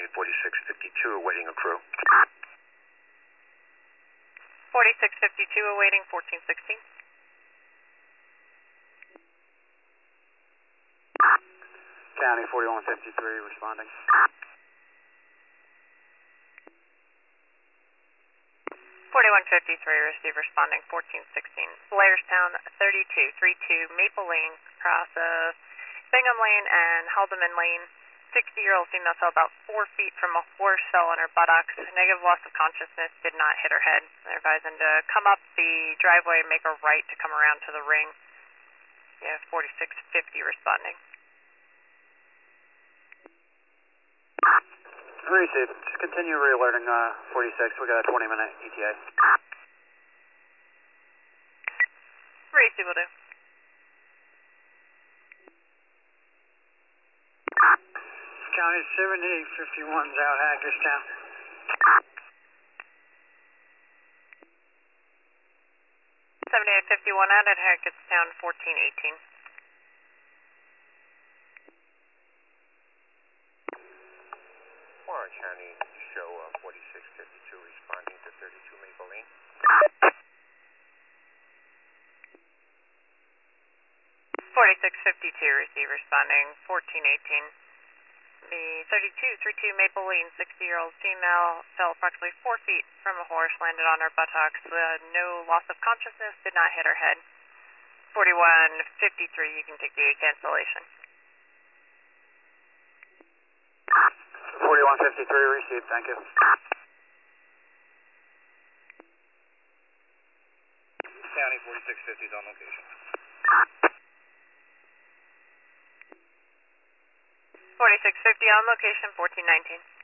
County 4652 awaiting a crew. 4652 awaiting 1416. County 4153 responding. 4153 receive responding 1416. Blairstown 3232 Maple Lane across Bingham Lane and Haldeman Lane. 60-year-old female fell about 4 feet from a horse fell on her buttocks. Negative loss of consciousness, did not hit her head. They're advising to come up the driveway and make a right to come around to the ring. Yeah, 4650 responding. Received. Just continue re-alerting 46. We got a 20-minute ETA. Receive will do. County 7851's out Hagerstown. 7851 out at Hagerstown 1418. Orange County show 4652 responding to 32 Maple Lane. 4652 receive responding 1418. The 3232 Maple Lane 60-year-old female fell approximately 4 feet from a horse, landed on her buttocks. No loss of consciousness, did not hit her head. 4153, you can take the cancellation. 4153 received, thank you. County 4650 is on location. 4650 on location 1419.